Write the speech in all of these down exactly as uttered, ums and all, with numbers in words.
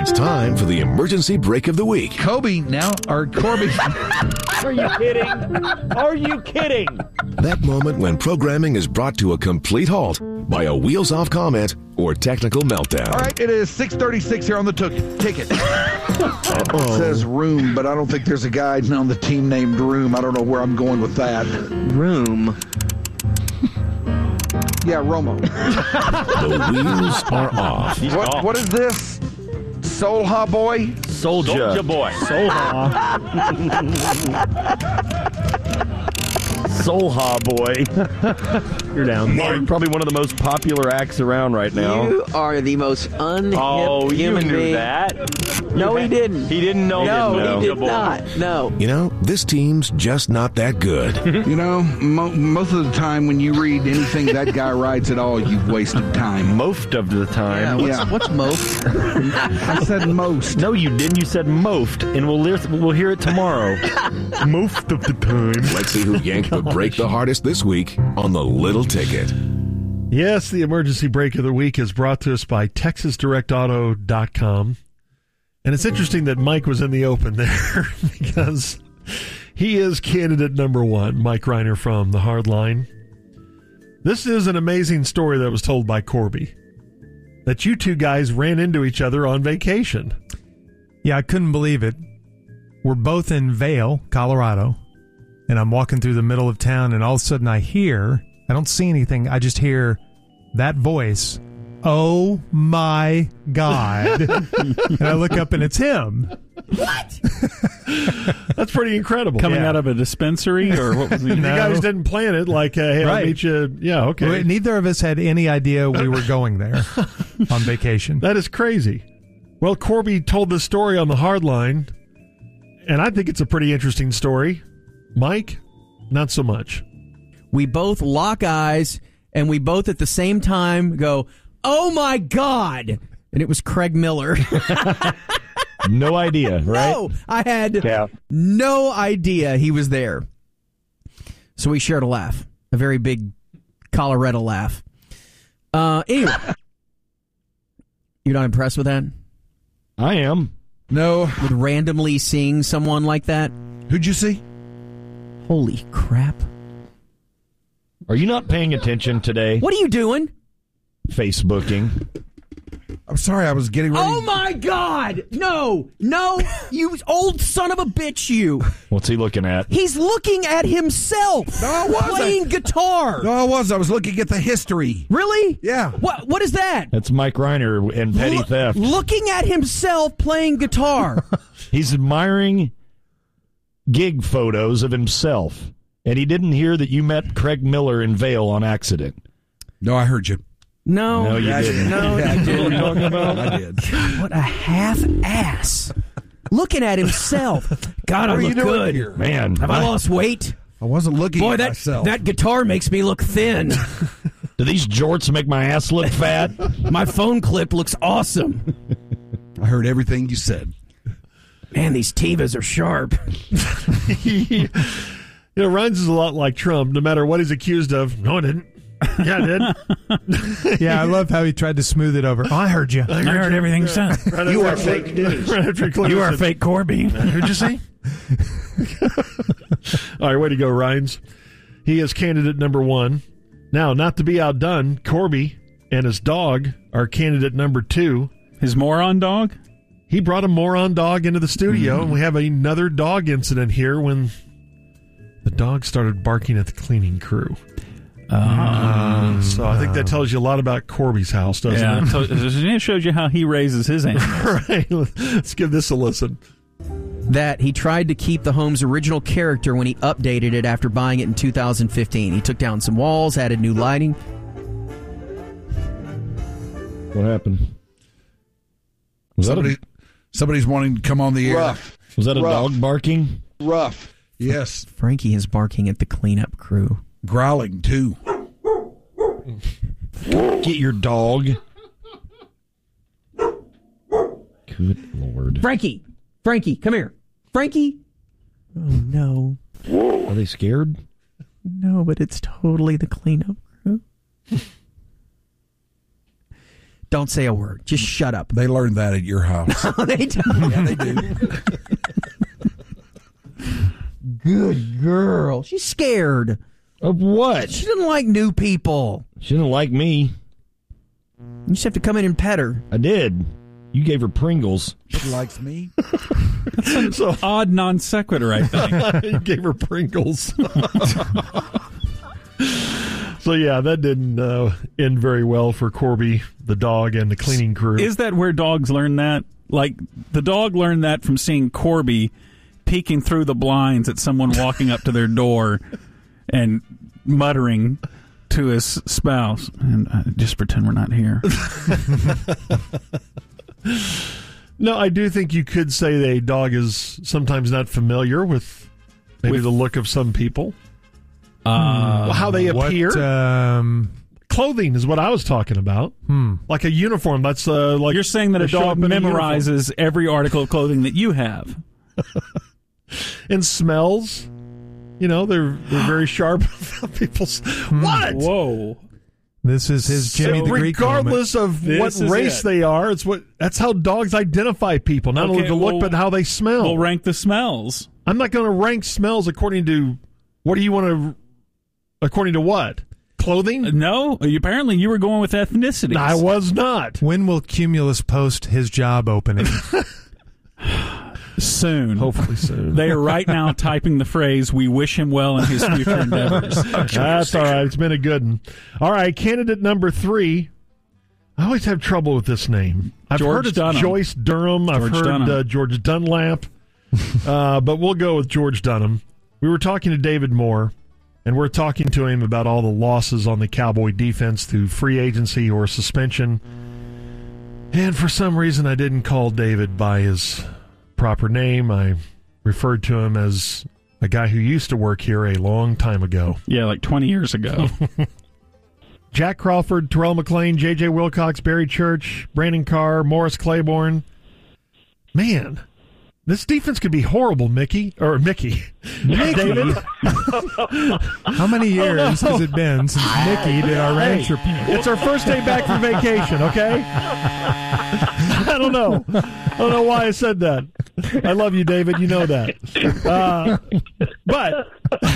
It's time for the emergency break of the week. Kobe now, or Corby. Are you kidding? Are you kidding? That moment when programming is brought to a complete halt by a wheels-off comment or technical meltdown. All right, it is six thirty-six here on the t- ticket. It says Room, but I don't think there's a guy on the team named Room. I don't know where I'm going with that. Room. Yeah, Romo. The wheels are off. He's What, off. what is this? Soul Ha Boy? Soldier. Soldier boy. Solha boy. You're down. Probably one of the most popular acts around right now. You are the most unhip Oh, you human knew being. that. No, You he didn't. He didn't know. No, didn't know. he did not. No. You know, this team's just not that good. You know, mo- most of the time when you read anything that guy writes at all, you've wasted time. Most of the Yeah, time. what's, Yeah. what's most? I said most. No, you didn't. You said mofed, and we'll hear, we'll hear it tomorrow. Most of the time. Let's see who yanked the break the hardest this week on the Little Ticket. Yes, the emergency break of the week is brought to us by Texas Direct Auto dot com. And it's interesting that Mike was in the open there because he is candidate number one, Mike Reiner from The Hard Line. This is an amazing story that was told by Corby, that you two guys ran into each other on vacation. Yeah, I couldn't believe it. We're both in Vail, Colorado, and I'm walking through the middle of town, and all of a sudden I hear, I don't see anything, I just hear that voice, "Oh my God." And I look up and it's him. What? That's pretty incredible. Coming Yeah. out of a dispensary, or what was he? You No. guys didn't plan it like, uh, hey, I'll Right. meet you. Yeah, okay. Well, neither of us had any idea we were going there on vacation. That is crazy. Well, Corby told this story on The Hard Line, and I think it's a pretty interesting story. Mike, not so much. We both lock eyes, and we both at the same time go, "Oh my God!" And it was Craig Miller. No idea, right? No, I had Yeah. no idea he was there. So we shared a laugh, a very big Colorado laugh. Uh, anyway, you're not impressed with that? I am. No. With randomly seeing someone like that? Who'd you see? Holy crap. Are you not paying attention today? What are you doing? Facebooking. I'm sorry, I was getting ready. Oh my God! No, no, you old son of a bitch, you. What's he looking at? He's looking at himself No, I wasn't. playing guitar. No, I was. I was looking at the history. Really? Yeah. What? What is that? That's Mike Reiner and petty Look- theft. Looking at himself playing guitar. He's admiring gig photos of himself, and he didn't hear that you met Craig Miller in Vail on accident. No, I heard you. No, No, you Yeah, I didn't. did. No, Yeah, I you did. didn't. Talking about? I did. What a half ass. Looking at himself. God, I What are you look doing good. here? Man, Have I lost weight? I wasn't looking Boy, at that myself. that guitar makes me look thin. do these jorts make my ass look fat? My phone clip looks awesome. I heard everything you said. Man, these Tevas are sharp. You know, Ryan's is a lot like Trump. No matter what he's accused of, no, I didn't. Yeah, I did. Yeah, I love how he tried to smooth it over. Oh, I heard you. I heard everything you said. Right You after- are fake news. right after he clears You are it. fake Corby. Who'd you say? All right, way to go, Ryan's. He is candidate number one. Now, not to be outdone, Corby and his dog are candidate number two. His moron dog? He brought a moron dog into the studio, and we have another dog incident here when the dog started barking at the cleaning crew. Uh, so I think that tells you a lot about Corby's house, doesn't Yeah. it? So it shows you how he raises his animals. Right. Let's give this a listen. That he tried to keep the home's original character when he updated it after buying it in two thousand fifteen. He took down some walls, added new lighting. What happened? Was Somebody, that somebody's wanting to come on the air. Rough. a, was that a Rough. dog barking? Rough. Yes. Frankie is barking at the cleanup crew. Growling, too. Get your dog. Good Lord. Frankie! Frankie, come here. Frankie! Oh, no. Are they scared? No, but it's totally the cleanup crew. Don't say a word. Just shut up. They learned that at your house. They do. Yeah, they do. Good girl. She's scared. Of what? She doesn't like new people. She didn't like me. You just have to come in and pet her. I did. You gave her Pringles. She likes me. So odd non sequitur, I think. You gave her Pringles. So, yeah, that didn't uh, end very well for Corby, the dog, and the cleaning crew. Is that where dogs learn that? Like, the dog learned that from seeing Corby peeking through the blinds at someone walking up to their door and muttering to his spouse, and uh, just pretend we're not here. No, I do think you could say that a dog is sometimes not familiar with maybe With- the look of some people. Uh, Well, how they What, appear. um, Clothing is what I was talking about. hmm. Like a uniform. That's uh, like You're saying that they a show dog up in a memorizes every article of clothing that you have. and smells. You know, they're they're very sharp about people's. What? Whoa. This is his Jimmy So the Greek moment. regardless of This what is race it. they are, it's what that's how dogs identify people. Not only Okay, the look, well, but how they smell. We'll rank the smells. I'm not going to rank smells according to what do you want to. According to what? Clothing? No, apparently you were going with ethnicities. I was not. When will Cumulus post his job opening? Soon. Hopefully soon. They are right now typing the phrase, "We wish him well in his future endeavors." That's all right. It's been a good one. All right, candidate number three. I always have trouble with this name. I've George heard it's Dunham. Joyce Durham. I've George heard Dunham. Uh, George Dunlap. uh, but we'll go with George Dunham. We were talking to David Moore, and we're talking to him about all the losses on the Cowboy defense through free agency or suspension. And for some reason, I didn't call David by his proper name. I referred to him as a guy who used to work here a long time ago. Yeah, like twenty years ago. Jack Crawford, Terrell McLean, J J. Wilcox, Barry Church, Brandon Carr, Morris Claiborne. Man, this defense could be horrible, Mickey. Or Mickey. David. How many years has it been since Mickey did our ranch report? It's our first day back from vacation, okay? I don't know. I don't know why I said that. I love you, David. You know that. Uh, but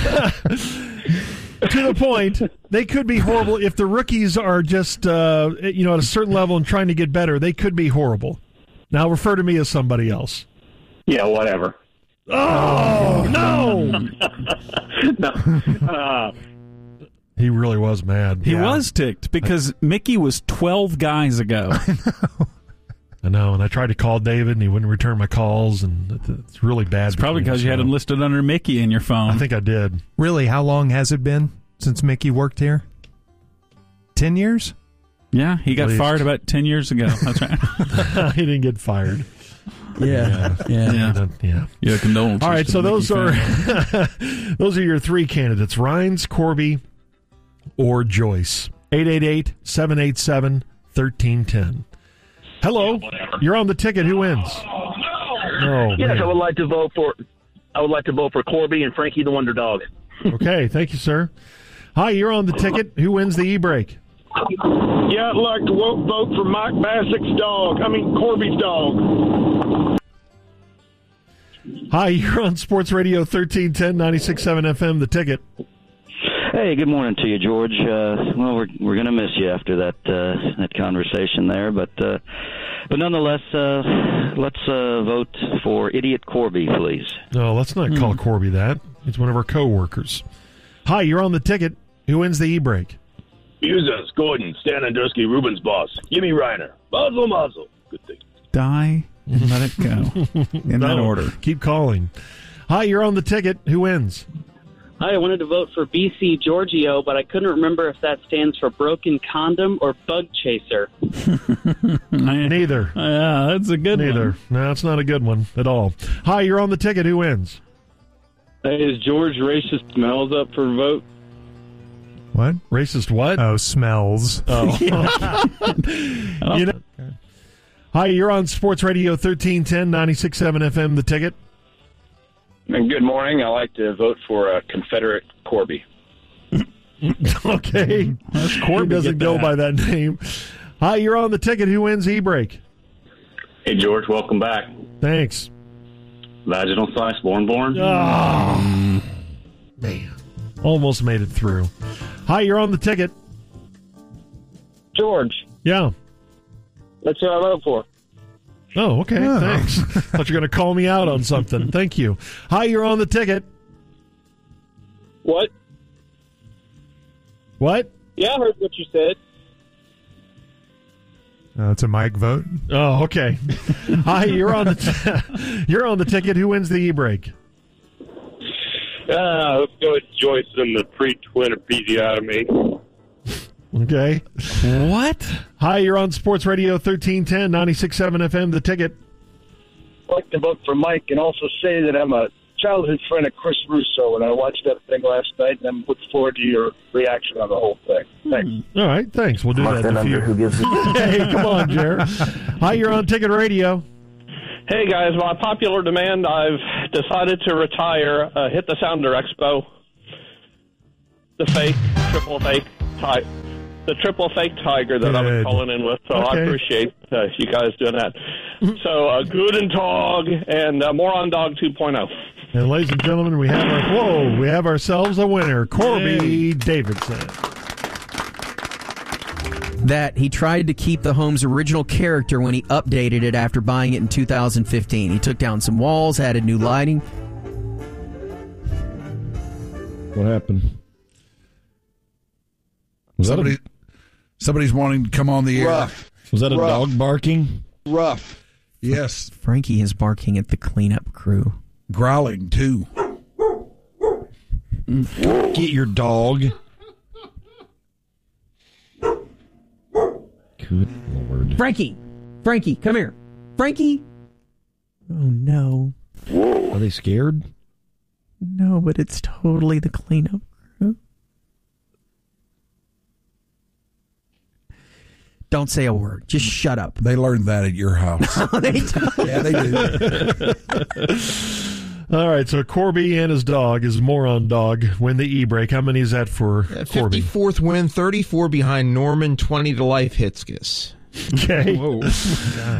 to the point, they could be horrible. If the rookies are just, uh, you know, at a certain level and trying to get better, they could be horrible. Now refer to me as somebody else. Yeah, whatever. Oh, no! No. Uh, He really was mad. He Yeah. was ticked because Mickey was twelve guys ago. I know, and I tried to call David, and he wouldn't return my calls, and it's really bad. It's probably because you had him listed under Mickey in your phone. I think I did. Really, how long has it been since Mickey worked here? Ten years? Yeah, he got At least. fired about ten years ago. That's right. He didn't get fired. Yeah. Yeah. Yeah. Yeah. Yeah, condolences. All right, to so the those Mickey are family. those are your three candidates: Rhines, Corby, or Joyce. eight eight eight, seven eight seven, one three one zero. Hello, you're on the ticket. Who wins? Oh, yes, man. I would like to vote for. I would like to vote for Corby and Frankie the Wonder Dog. Okay, thank you, sir. Hi, you're on the ticket. Who wins the e-break? Yeah, I'd like to vote, vote for Mike Bassick's dog. I mean, Corby's dog. Hi, you're on Sports Radio thirteen ten, ninety-six point seven F M, the ticket. Hey, good morning to you, George. Uh, well, we're we're going to miss you after that uh, that conversation there, but uh, but nonetheless, uh, let's uh, vote for Idiot Corby, please. No, let's not call Corby that. He's one of our co-workers. Hi, you're on the ticket. Who wins the e-break? Users, Gordon, Stan Andruski, Ruben's boss. Gimme Reiner. Muzzle, muzzle. Good thing. Die and let it go. In that No, order. Keep calling. Hi, you're on the ticket. Who wins? Hi, I wanted to vote for B C Giorgio, but I couldn't remember if that stands for Broken Condom or Bug Chaser. Neither. Yeah, that's a good Neither. one. No, it's not a good one at all. Hi, you're on the ticket. Who wins? Hey, is George Racist Smells up for vote? What? Racist what? Oh, smells. Oh. You know, hi, you're on Sports Radio thirteen ten, ninety-six point seven F M, the ticket. And good morning. I like to vote for uh, Confederate Corby. Okay. Let's Corby He doesn't get go that. by that name. Hi, you're on the ticket. Who wins e-brake? Hey, George, welcome back. Thanks. Vaginal slice, born, born. Oh, man. Almost made it through. Hi, you're on the ticket. George. Yeah. That's who I vote for. Oh, okay. Oh. Thanks. Thought you were going to call me out on something. Thank you. Hi, you're on the ticket. What? What? Yeah, I heard what you said. Uh, it's a Mike vote. Oh, okay. Hi, you're on the t- you're on the ticket. Who wins the e-brake? Uh, let's go with Joyce in the pre-twin episiotomy. Okay. What? Hi, you're on Sports Radio thirteen ten, ninety-six point seven F M, The Ticket. I'd like to vote for Mike and also say that I'm a childhood friend of Chris Russo, and I watched that thing last night, and I'm looking forward to your reaction on the whole thing. Thanks. All right, thanks. We'll do Mark that in that a few. under, who gives a- Hey, come on, Jared. Hi, you're on Ticket Radio. Hey guys, by popular demand, I've decided to retire. Uh, hit the Sounder Expo, the fake triple fake type, the triple fake tiger that I was Good. calling in with. So I Okay. appreciate uh, you guys doing that. So uh, good and dog and uh, more on dog two point oh. And ladies and gentlemen, we have our whoa, we have ourselves a winner, Corby Davidson. That he tried to keep the home's original character when he updated it after buying it in two thousand fifteen. He took down some walls, added new lighting. What happened? Was that Somebody, a, somebody's wanting to come on the air. Rough. Was that a Rough. dog barking? Rough. Yes. Frankie is barking at the cleanup crew. Growling, too. Get your dog. Good Lord. Frankie! Frankie, come here. Frankie! Oh, no. Are they scared? No, but it's totally the cleanup crew. Don't say a word. Just shut up. They learned that at your house. They do. Yeah, they do. All right, so Corby and his dog, his moron dog, win the e-brake. How many is that for Corby? fifty-fourth win, thirty-four behind Norman, twenty to Life Hitzkiss. Okay. Whoa.